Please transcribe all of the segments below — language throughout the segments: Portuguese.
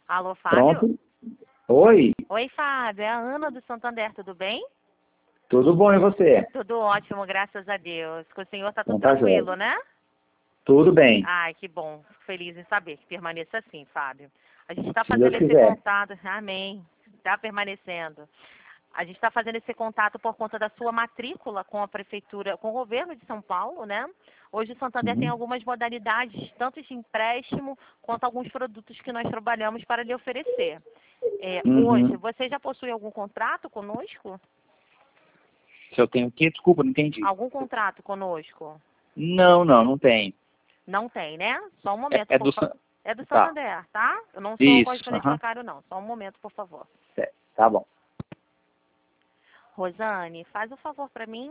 Alô, Fábio? Pronto? Oi, Oi, Fábio. É a Ana do Santander, tudo bem? tudo bom e você? Tudo ótimo, graças a Deus. Com o senhor tá tudo Então tá tranquilo, jóia. né? Tudo bem, Ai, que bom. Fico feliz em saber que permaneça assim, Fábio. A gente está se Deus fazendo esse quiser. contato. Amém. Está permanecendo. A gente está fazendo esse contato por conta da sua matrícula com a prefeitura, com o governo de São Paulo, né? Hoje o Santander tem Uhum. algumas modalidades, tanto de empréstimo quanto alguns produtos que nós trabalhamos para lhe oferecer. Hoje, Uhum. você já possui algum contrato conosco? Se eu tenho o quê? Desculpa, não entendi. Algum contrato conosco? Não tenho. Não tem, né? Só um É, momento, é por do... favor. San- É do Tá, Santander, tá? Eu não sou isso, correspondente aham. bancário, não. Só um momento, por favor. Certo, tá bom. Rosane, faz um favor para mim.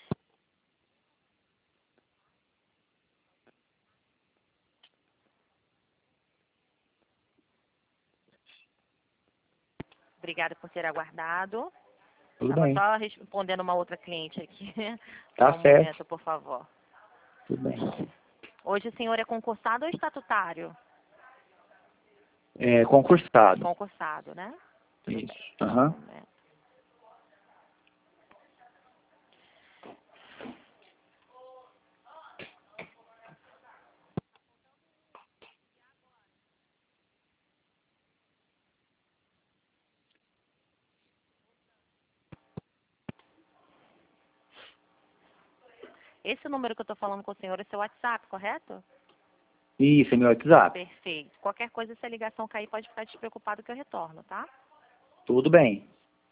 Obrigada por ter aguardado. Tudo Estava bem, só respondendo uma outra cliente aqui. Só tá um certo, momento, por favor. tudo bem. Hoje o senhor é concursado ou estatutário? É, concursado, Concursado, né? Tudo isso, bem. Só um aham. momento. Esse número que eu estou falando com o senhor é seu WhatsApp, correto? Isso, é meu WhatsApp. Perfeito. Qualquer coisa, se a ligação cair, pode ficar despreocupado que eu retorno, tá? Tudo bem.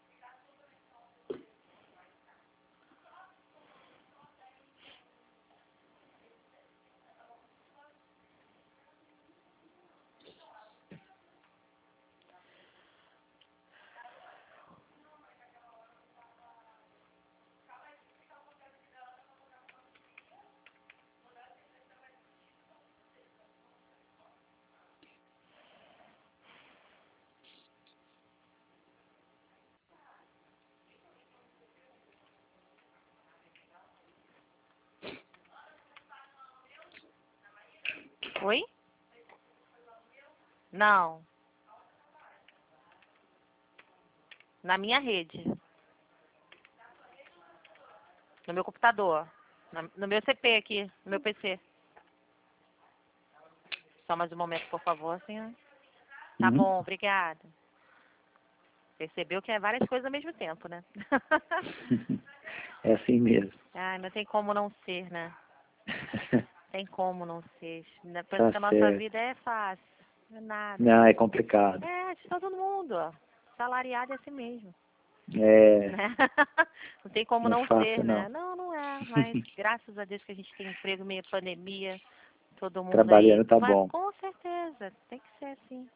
Oi? Não. Na minha rede. No meu computador. No meu CP aqui, no meu PC. Só mais um momento, por favor, senhor. Tá Uhum. bom, obrigada. Percebeu que é várias coisas ao mesmo tempo, né? É assim mesmo. Ai, não tem como não ser, né? Tem como não ser. Pensa Tá que a nossa certo. vida é fácil. Não é nada. Não, é complicado. É, de todo mundo, ó. Salariado é assim mesmo, É, né? Não tem como não é não ser, fácil né? não. Não, não é. Mas graças a Deus que a gente tem emprego meio pandemia, todo mundo aí. Trabalhando tá Mas bom. com certeza, tem que ser assim.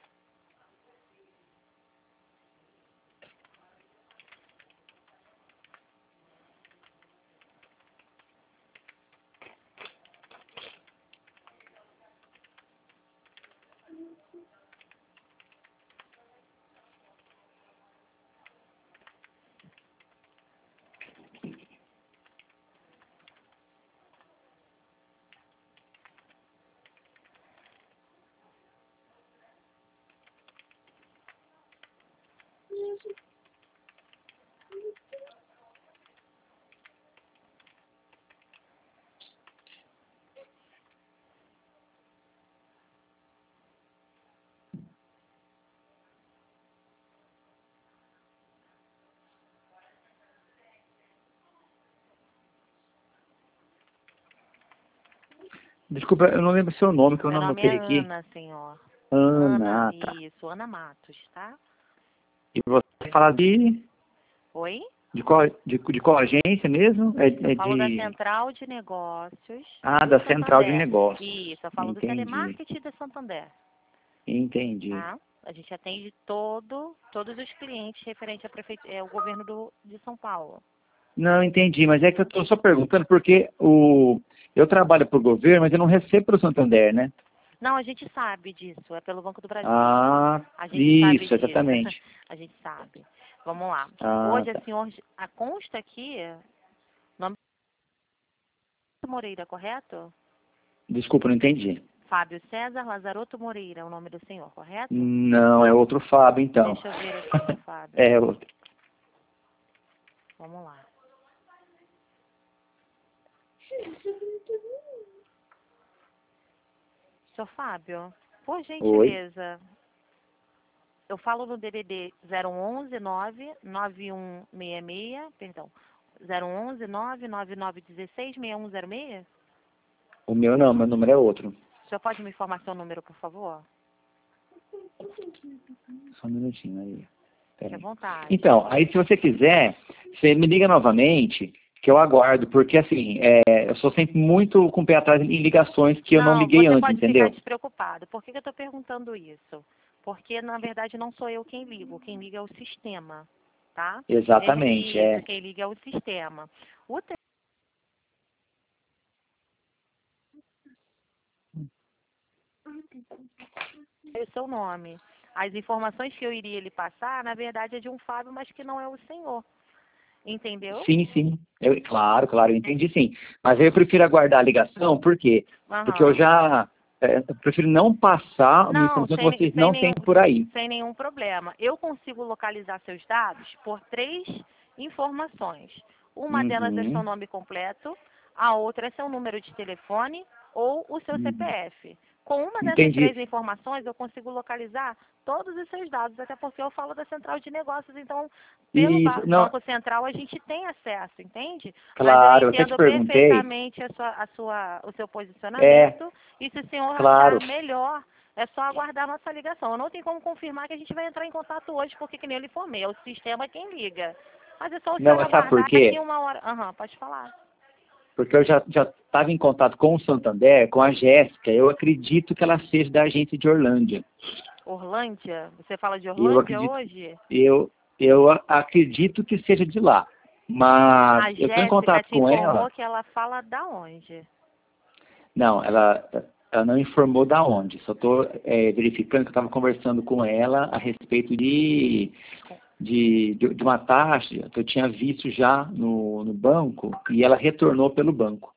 Desculpa, eu não lembro seu nome, que eu Meu não nome é anotei aqui. Ana, senhor. Ana, Ana, tá. isso, Ana Matos, tá? E você fala Oi? de qual agência mesmo? Eu É falo da de... Central de Negócios Ah, do da Central de Santander. Negócios. Isso, eu falo do Entendi, telemarketing da Santander, entendi. tá? A gente atende todos os clientes referente ao governo de São Paulo. Não, entendi, mas é que eu estou só perguntando porque eu trabalho para o governo, mas eu não recebo para o Santander, né? Não, a gente sabe disso, é pelo Banco do Brasil. Ah, A gente sabe isso, disso, exatamente. a gente sabe. Vamos lá. Ah, Hoje, tá. a consta aqui, nome Moreira, correto? Desculpa, não entendi. Fábio César Lazarotto Moreira, é o nome do senhor, correto? Não, é outro Fábio, então. Deixa eu ver aqui, Fábio. É outro. Vamos lá. Seu Fábio, por Oi. gentileza, eu falo no DDD 011 99166, perdão, 011 99916 6106? O meu não, meu número é outro. O senhor pode me informar seu número, por favor? Só um minutinho aí. Fique Pera à aí. vontade. Então, aí se você quiser, você me liga novamente, que eu aguardo, porque assim, eu sou sempre muito com o pé atrás em ligações que eu não liguei você antes, pode entendeu? ficar despreocupado. Por que eu estou perguntando isso? Porque, na verdade, não sou eu quem ligo. Quem liga é o sistema, tá? Exatamente, Isso, quem liga é o sistema. O é o seu nome. As informações que eu iria lhe passar, na verdade, é de um Fábio, mas que não é o senhor. Entendeu? Sim, sim. Claro, eu entendi sim. Mas eu prefiro aguardar a ligação, por quê? Porque eu já eu prefiro não passar uma Não, informação que vocês não têm por aí. sem nenhum problema. Eu consigo localizar seus dados por 3 informações. Uma delas é seu Uhum, nome completo, a outra é seu número de telefone ou o seu uhum. CPF. Com uma dessas Entendi. 3 informações, eu consigo localizar todos os seus dados, até porque eu falo da central de negócios, então, pelo Isso, não, Banco Central, a gente tem acesso, entende? Mas eu claro, eu até te entendo perguntei. perfeitamente o seu É, posicionamento, e se o senhor claro. achar melhor, é só aguardar a nossa ligação. Eu não tenho como confirmar que a gente vai entrar em contato hoje, porque que nem eu lhe informei, é o sistema quem liga. Mas é só o Não, senhor mas sabe por aguardar aqui quê? uma hora. Aham, pode falar. Porque eu já estava em contato com o Santander, com a Jéssica. Eu acredito que ela seja da agência de Orlândia. Orlândia? Você fala de Eu Orlândia acredito, hoje? acredito que seja de lá. Mas A eu estou em Jéssica contato te com ela. informou que ela fala da onde? Não, ela não informou da onde. Só estou verificando que eu estava conversando com ela a respeito de uma taxa que eu tinha visto já no banco e ela retornou pelo banco.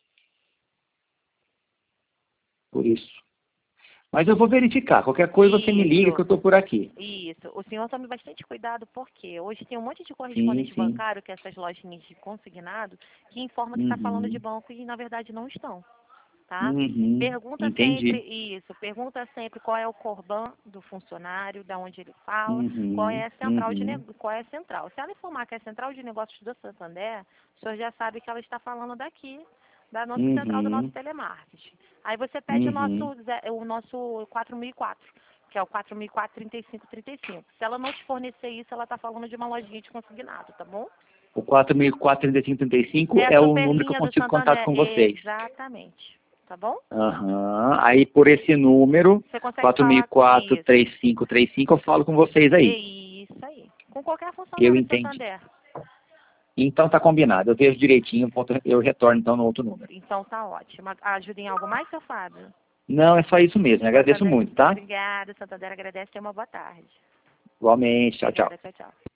Por isso. Mas eu vou verificar. Qualquer coisa você me liga que eu Isso. estou por aqui. Isso. O senhor tome bastante cuidado, porque hoje tem um monte de Sim, correspondente sim. bancário, que é essas lojinhas de consignado, que informa que está falando de Uhum. banco e, na verdade, não estão. Tá? Uhum. Entendi. Pergunta sempre qual é o Corban do funcionário, da onde ele fala, qual é Uhum. a Uhum. qual é a central. Se ela informar que é a central de negócios do Santander, o senhor já sabe que ela está falando daqui, da nossa central do nosso Uhum. telemarketing. Aí você pede Uhum. o nosso 4004, que é o 4004-3535. Se ela não te fornecer isso, ela está falando de uma lojinha de consignado, tá bom? O 4004-3535 É a é o número que eu superlinha do consigo contato Santander. com vocês. Exatamente. Tá bom? Aham. Aí por esse número, Você consegue falar isso. 4004-3535, eu falo com vocês É aí. isso aí. Com qualquer Eu funcionário do entendi. Santander. Então tá combinado. Eu vejo direitinho, eu retorno então no outro número. Então tá ótimo. Ajuda em algo mais, seu Fábio? Não, é só isso mesmo. Eu agradeço Santander, muito, tá? obrigada. Santander agradece. Tenha uma boa tarde. Igualmente. Tchau, tchau. Obrigada. Tchau, tchau.